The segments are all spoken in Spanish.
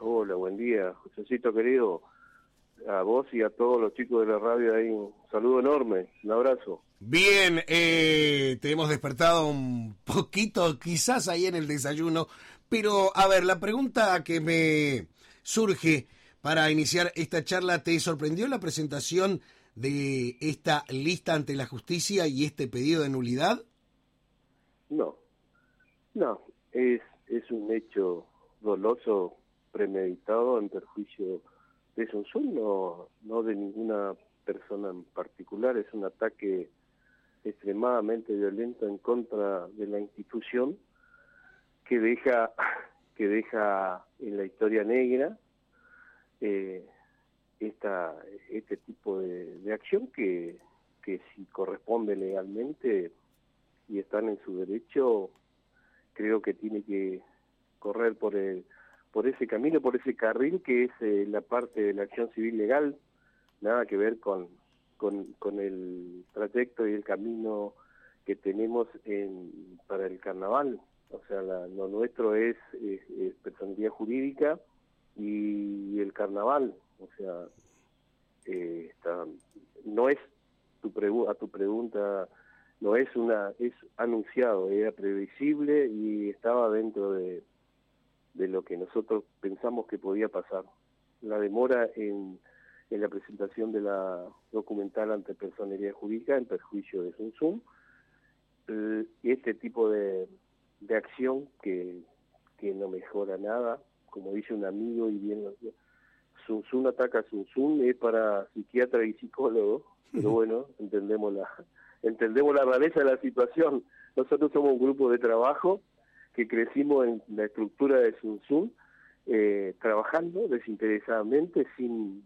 Hola, buen día, Josecito querido, a vos y a todos los chicos de la radio ahí, un saludo enorme, un abrazo. Bien, te hemos despertado un poquito, quizás ahí en el desayuno, pero a ver, la pregunta que me surge para iniciar esta charla, ¿te sorprendió la presentación de esta lista ante la justicia y este pedido de nulidad? No, no, es un hecho doloso, premeditado en perjuicio de Sunsun, no de ninguna persona en particular, es un ataque extremadamente violento en contra de la institución que deja en la historia negra este tipo de acción que si corresponde legalmente y están en su derecho, creo que tiene que correr por ese camino, por ese carril que es la parte de la acción civil legal, nada que ver con el trayecto y el camino que tenemos para el carnaval. O sea, lo nuestro es personalidad jurídica y el carnaval. O sea, no es a tu pregunta, no es es anunciado, era previsible y estaba dentro de lo que nosotros pensamos que podía pasar. La demora en la presentación de la documental ante personería jurídica en perjuicio de Sunsun, este tipo de acción que no mejora nada, como dice un amigo y bien Sunsun ataca a Sunsun, es para psiquiatra y psicólogo, pero bueno, entendemos la rareza de la situación. Nosotros somos un grupo de trabajo que crecimos en la estructura de Sunsun, trabajando desinteresadamente, sin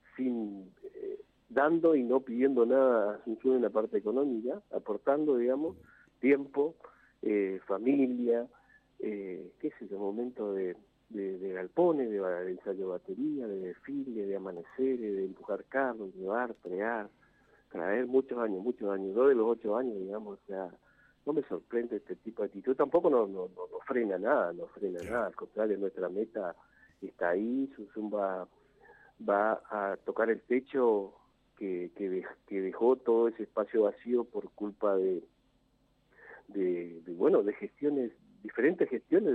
dando y no pidiendo nada a Sunsun en la parte económica, aportando, digamos, tiempo, familia, qué sé yo, momento de galpones, de ensayo de batería, de desfile, de amaneceres, de empujar carros, llevar, traer muchos años, 2 de los 8 años, digamos, o sea, no me sorprende este tipo de actitud, tampoco no frena nada, al contrario, nuestra meta está ahí, Sunsun va a tocar el techo que dejó todo ese espacio vacío por culpa de gestiones, diferentes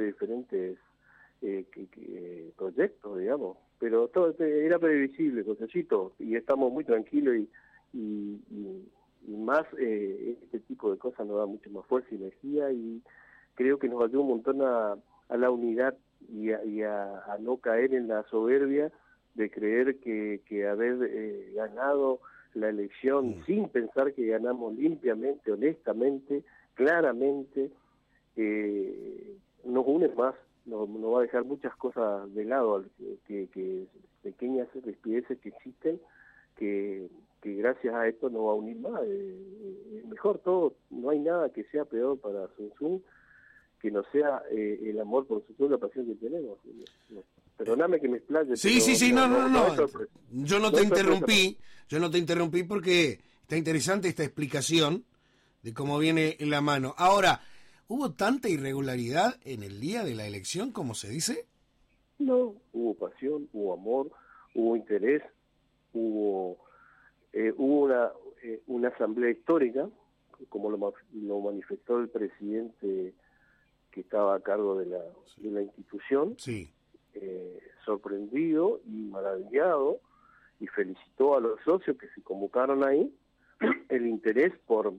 proyectos, digamos, pero todo era previsible, Josecito, y estamos muy tranquilos y más este tipo de cosas nos da mucho más fuerza y energía y creo que nos ayuda un montón a la unidad y a no caer en la soberbia de creer que haber ganado la elección sin pensar que ganamos limpiamente, honestamente, claramente, nos une más, nos va a dejar muchas cosas de lado, que pequeñas rispideces que existen, que gracias a esto nos va a unir más, mejor todo, no hay nada que sea peor para Sunsun que no sea el amor por Sunsun, la pasión que tenemos. Perdóname que me explaye. Sí, no. Yo no te interrumpí porque está interesante esta explicación de cómo viene en la mano. Ahora, ¿hubo tanta irregularidad en el día de la elección, como se dice? No, hubo pasión, hubo amor, hubo interés, hubo una asamblea histórica, como lo manifestó el presidente que estaba a cargo de la institución, sí. Sorprendido y maravillado, y felicitó a los socios que se convocaron ahí, el interés por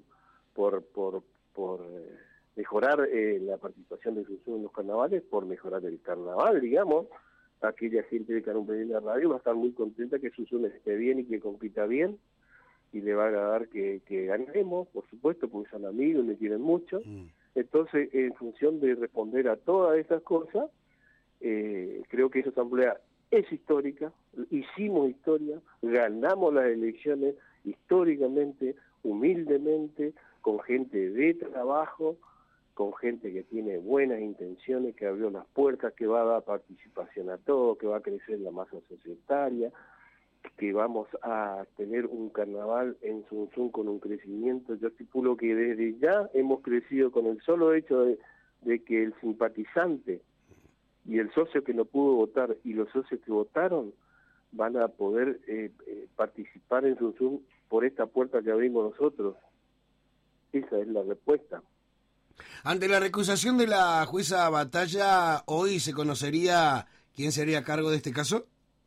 mejorar la participación de Sunsun en los carnavales, por mejorar el carnaval, digamos. Aquella gente de Carumbe de la radio va a estar muy contenta que Sunsun esté bien y que compita bien, y le va a agradar que ganemos, por supuesto, porque son amigos y me quieren mucho. Entonces, en función de responder a todas esas cosas, creo que esa asamblea es histórica, hicimos historia, ganamos las elecciones históricamente, humildemente, con gente de trabajo, con gente que tiene buenas intenciones, que abrió las puertas, que va a dar participación a todos, que va a crecer la masa societaria, que vamos a tener un carnaval en Sunsun con un crecimiento. Yo estipulo que desde ya hemos crecido con el solo hecho de que el simpatizante y el socio que no pudo votar y los socios que votaron van a poder participar en Zoom por esta puerta que abrimos nosotros. Esa es la respuesta. Ante la recusación de la jueza Batalla, ¿hoy se conocería quién sería a cargo de este caso?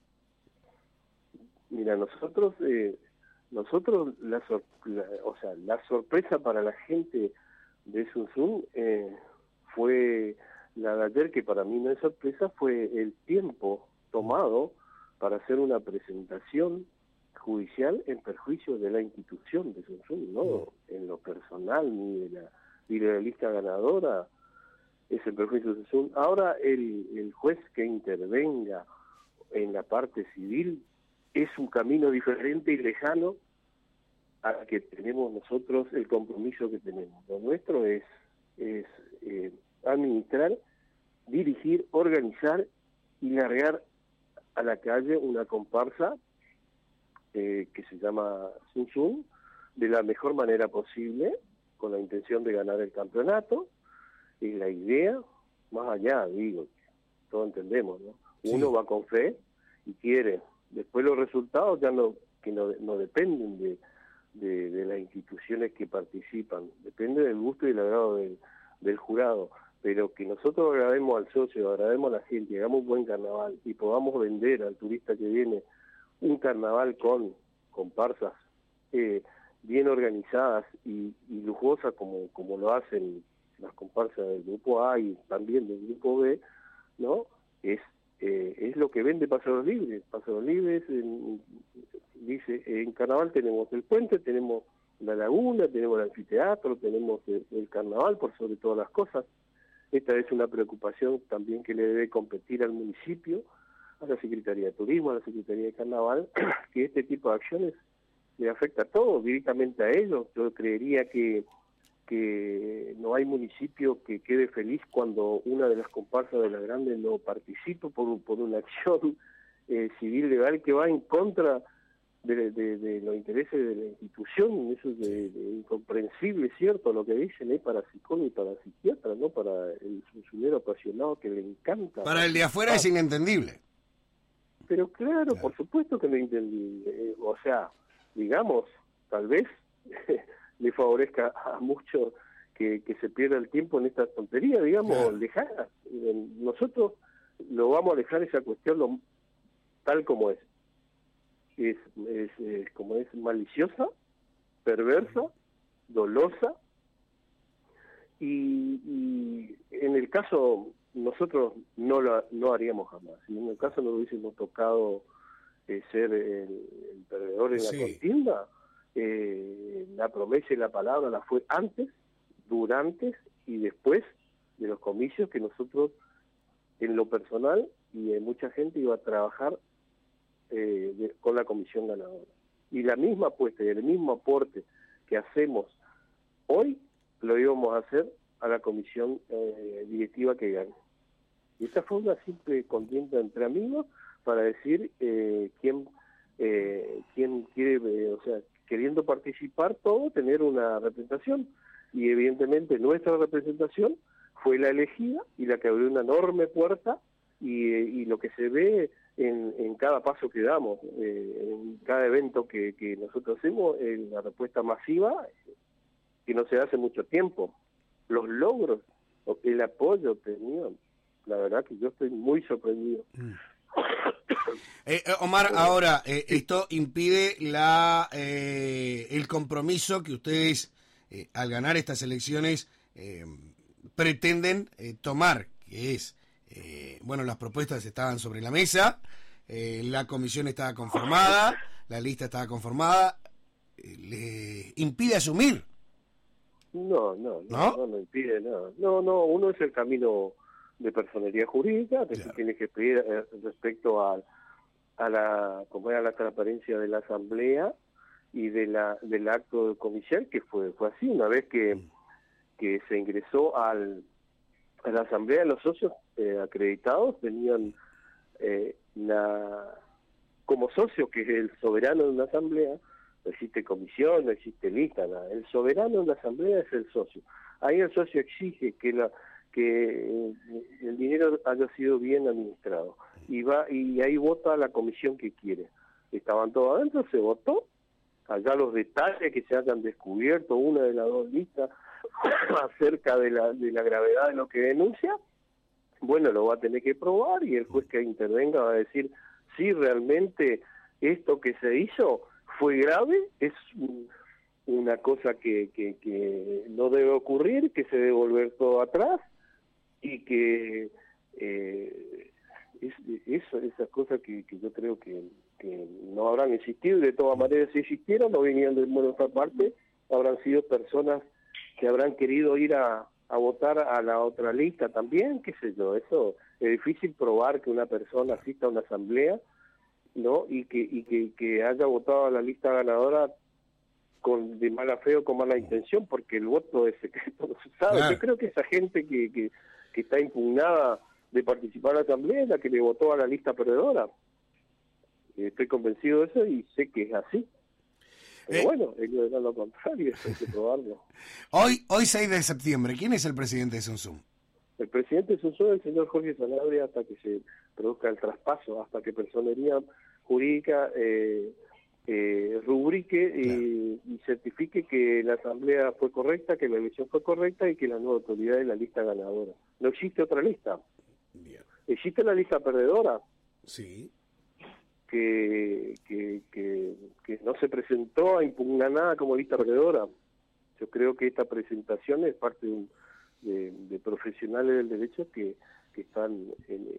Mira, nosotros la sorpresa para la gente de Zoom fue la de ayer, que para mí no es sorpresa, fue el tiempo tomado para hacer una presentación judicial en perjuicio de la institución de Zoom, no en lo personal ni de la lista ganadora, es el perjuicio de Zoom. Ahora el juez que intervenga en la parte civil es un camino diferente y lejano al que tenemos nosotros, el compromiso que tenemos. Lo nuestro es administrar, dirigir, organizar y largar a la calle una comparsa que se llama Zoom, de la mejor manera posible, con la intención de ganar el campeonato. Y la idea, más allá, digo, todos entendemos, ¿no? Sí. Uno va con fe y quiere. Después los resultados ya no dependen de las instituciones que participan, depende del gusto y el agrado del jurado, pero que nosotros agrademos al socio, agrademos a la gente, hagamos un buen carnaval y podamos vender al turista que viene un carnaval con comparsas bien organizadas y lujosas como lo hacen las comparsas del grupo A y también del grupo B, ¿no? Es lo que vende Paseos Libres. Paseos Libres dice, en carnaval tenemos el puente, tenemos la laguna, tenemos el anfiteatro, tenemos el carnaval por sobre todas las cosas. Esta es una preocupación también que le debe competir al municipio, a la Secretaría de Turismo, a la Secretaría de Carnaval, que este tipo de acciones le afecta a todos, directamente a ellos. Yo creería que no hay municipio que quede feliz cuando una de las comparsas de la grande no participa por una acción civil legal que va en contra de los intereses de la institución. Eso es de incomprensible, ¿cierto? Lo que dicen para psicólogo y para psiquiatra, ¿no? Para el funcionario apasionado que le encanta. Para el de afuera es inentendible. Pero claro, por supuesto que no es entendible. O sea, digamos, tal vez le favorezca a muchos que se pierda el tiempo en esta tontería, digamos, lejana. Nosotros lo vamos a dejar esa cuestión tal como es. Como es maliciosa, perversa, dolosa, y en el caso nosotros no haríamos jamás. Si en el caso no hubiésemos tocado ser el perdedor en la contienda, la promesa y la palabra la fue antes, durante y después de los comicios, que nosotros en lo personal y mucha gente iba a trabajar con la comisión ganadora. Y la misma apuesta y el mismo aporte que hacemos hoy lo íbamos a hacer a la comisión directiva que gane. Y esta fue una simple contienda entre amigos para decir quién quiere, o sea, queriendo participar todo, tener una representación. Y evidentemente nuestra representación fue la elegida y la que abrió una enorme puerta, y lo que se ve en cada paso que damos, en cada evento que nosotros hacemos, en la respuesta masiva que no se hace mucho tiempo, los logros, el apoyo obtenido, la verdad que yo estoy muy sorprendido. Omar, ahora, esto impide el compromiso que ustedes, al ganar estas elecciones, pretenden tomar, que es, bueno, las propuestas estaban sobre la mesa, la comisión estaba conformada, la lista estaba conformada, ¿le impide asumir? No impide nada. No, uno es el camino de personería jurídica, que se tiene que pedir respecto a la transparencia de la asamblea y del acto comicial, que fue así. Una vez que se ingresó a la asamblea, los socios acreditados tenían como socio, que es el soberano de una asamblea. No existe comisión, no existe lista, nada. El soberano de la asamblea es el socio. Ahí el socio exige que que el dinero haya sido bien administrado. Y ahí vota la comisión que quiere. Estaban todos adentro, se votó, allá los detalles que se hayan descubierto, una de las dos listas, acerca de la gravedad de lo que denuncia, bueno, lo va a tener que probar y el juez que intervenga va a decir si realmente esto que se hizo fue grave, es una cosa que no debe ocurrir, que se debe volver todo atrás y que esas cosas que yo creo que no habrán existido, y de todas maneras si existieran no vinieran de otra parte, habrán sido personas que habrán querido ir a votar a la otra lista también, qué sé yo. Eso es difícil probar que una persona asista a una asamblea, ¿no? Y que haya votado a la lista ganadora de mala fe o con mala intención, porque el voto es secreto, no se sabe. Claro. Yo creo que esa gente que está impugnada de participar en la asamblea es la que le votó a la lista perdedora. Estoy convencido de eso y sé que es así. Pero bueno, ellos dirán lo contrario, hay que probarlo. Hoy 6 de septiembre, ¿quién es el presidente de Sunsun? El presidente de Sunsun es el señor Jorge Sanabria hasta que se produzca el traspaso, hasta que Personería Jurídica rubrique y certifique que la asamblea fue correcta, que la elección fue correcta y que la nueva autoridad es la lista ganadora. No existe otra lista. Bien. Existe la lista perdedora. Sí. Que no se presentó a impugnar nada como lista perdedora. Yo creo que esta presentación es parte de profesionales del derecho que están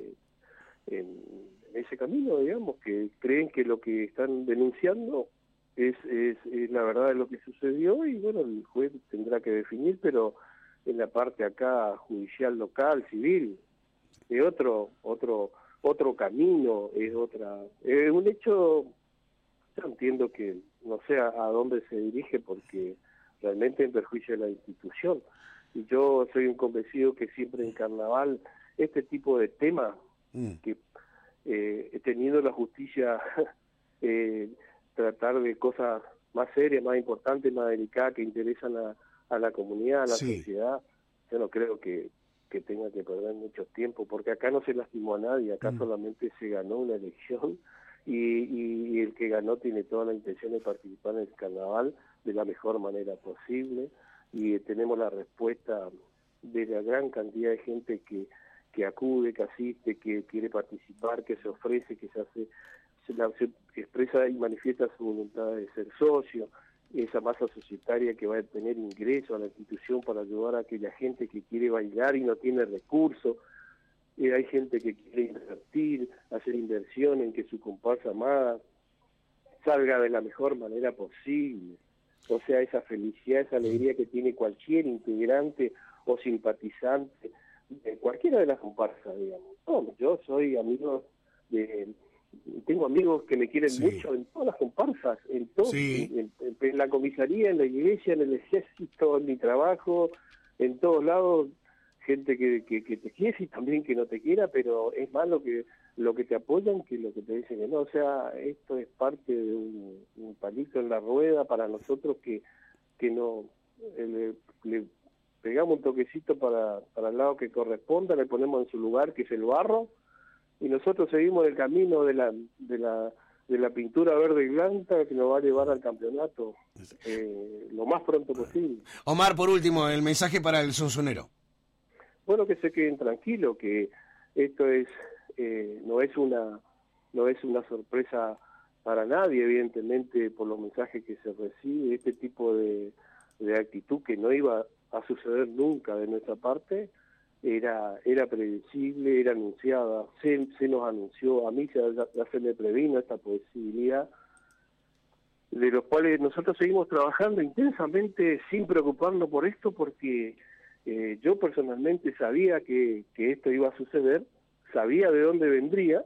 en ese camino, digamos, que creen que lo que están denunciando es la verdad de lo que sucedió, y bueno, el juez tendrá que definir, pero en la parte acá judicial local, civil, de otro camino, es un hecho. Yo entiendo que no sé a dónde se dirige, porque realmente en perjuicio de la institución, y yo soy un convencido que siempre en carnaval este tipo de temas que teniendo la justicia tratar de cosas más serias, más importantes, más delicadas, que interesan a la comunidad, a la sociedad, yo no creo que tenga que perder mucho tiempo, porque acá no se lastimó a nadie, acá solamente se ganó una elección y el que ganó tiene toda la intención de participar en el carnaval de la mejor manera posible, y tenemos la respuesta de la gran cantidad de gente que acude, que asiste, que quiere participar, que se ofrece, que se expresa y manifiesta su voluntad de ser socio, esa masa societaria que va a tener ingreso a la institución para ayudar a aquella gente que quiere bailar y no tiene recursos. Hay gente que quiere invertir, hacer inversión en que su comparsa amada salga de la mejor manera posible. O sea, esa felicidad, esa alegría que tiene cualquier integrante o simpatizante de cualquiera de las comparsas, digamos. No, yo soy amigo tengo amigos que me quieren mucho en todas las comparsas, en todo, en la comisaría, en la iglesia, en el ejército, en mi trabajo, en todos lados, gente que te quiere y también que no te quiera, pero es más lo que te apoyan que lo que te dicen que no. O sea, esto es parte de un palito en la rueda para nosotros que no le pegamos un toquecito para el lado que corresponda, le ponemos en su lugar, que es el barro, y nosotros seguimos el camino de la pintura verde y blanca que nos va a llevar al campeonato lo más pronto posible. Omar, por último, el mensaje para el sunsunero. Bueno, que se queden tranquilos, que esto no es una sorpresa para nadie, evidentemente, por los mensajes que se recibe, este tipo de actitud que no iba a suceder nunca de nuestra parte, era predecible, era anunciada, se nos anunció, a mí ya se me previno esta posibilidad, de los cuales nosotros seguimos trabajando intensamente sin preocuparnos por esto, porque yo personalmente sabía que esto iba a suceder, sabía de dónde vendría,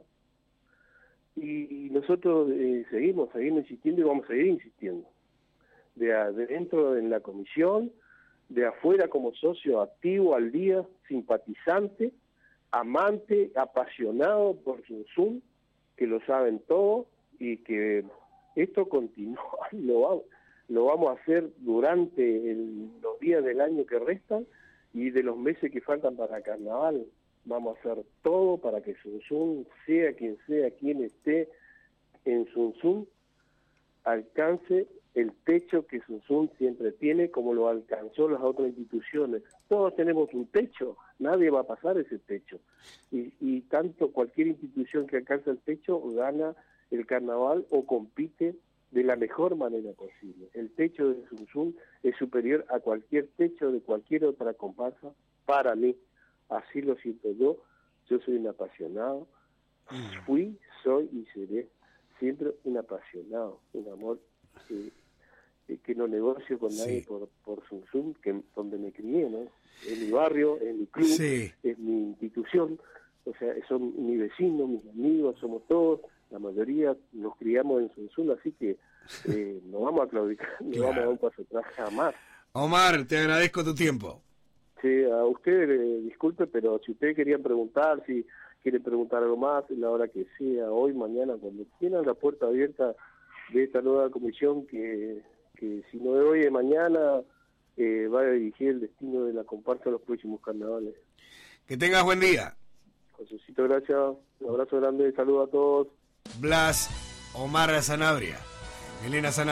y nosotros seguimos insistiendo y vamos a seguir insistiendo. De dentro en la comisión, de afuera como socio activo al día, simpatizante, amante, apasionado por Sunsun, que lo saben todo, y que esto continúa, lo vamos a hacer durante los días del año que restan, y de los meses que faltan para carnaval, vamos a hacer todo para que Sunsun, sea quien esté en Sunsun, alcance el techo que Sunsun siempre tiene, como lo alcanzó las otras instituciones. Todos tenemos un techo, nadie va a pasar ese techo. Y tanto cualquier institución que alcanza el techo gana el carnaval o compite de la mejor manera posible. El techo de Sunsun es superior a cualquier techo de cualquier otra comparsa para mí. Así lo siento yo. Yo soy un apasionado. Fui, soy y seré siempre un apasionado, un amor que no negocio con nadie por Sunsun, donde me crié, ¿no? En mi barrio, en mi club, es mi institución, o sea, son mis vecinos, mis amigos, somos todos, la mayoría nos criamos en Sunsun, así que no vamos a claudicar, no vamos a dar un paso atrás jamás. Omar, te agradezco tu tiempo. Sí, a usted, disculpe, pero si ustedes querían preguntar, si quieren preguntar algo más, en la hora que sea, hoy, mañana, cuando tengan la puerta abierta de esta nueva comisión que si no de hoy, de mañana, va a dirigir el destino de la comparsa a los próximos carnavales. Que tengas buen día. Josécito, gracias. Un abrazo grande, saludos a todos. Blas, Omar Sanabria, Elena Sanabria.